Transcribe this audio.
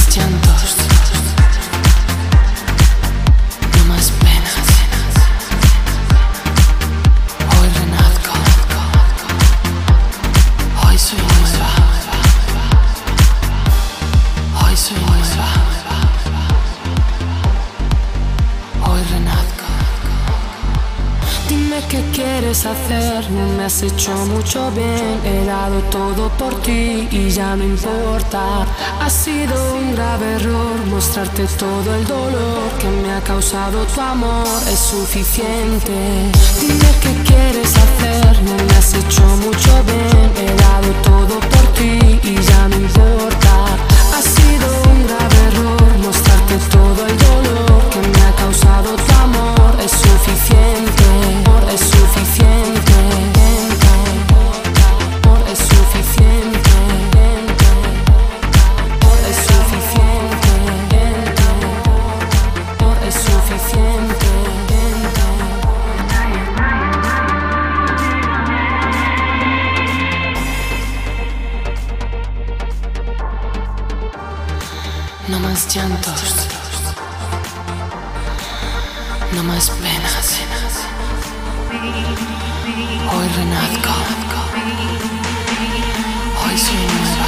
llantos, no más penas. Hoy renazco, hoy soy nueva, hoy soy nueva, hoy renazco. Dime qué quieres hacer, no me has hecho mucho bien. He dado todo por ti y ya no importa. Ha sido un grave error mostrarte todo el dolor que me ha causado tu amor. Es suficiente. Dime qué quieres hacer, no me has hecho mucho bien. He dado todo por ti y ya no importa. Ha sido un grave error mostrarte todo el dolor que me ha causado tu amor. Es suficiente. Es suficiente, amor, es suficiente, amor, es suficiente, amor, es suficiente. No más llantos, no más penas. Hoy renazco, hoy soy nueva.